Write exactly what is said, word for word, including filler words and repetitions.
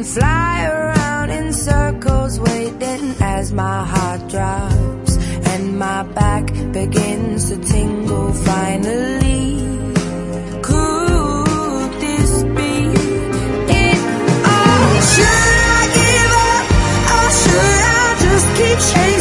and fly around in circles, waiting as my heart drops and my back begins to tingle finally. Could this be it all? Should I give up or should I just keep chasing?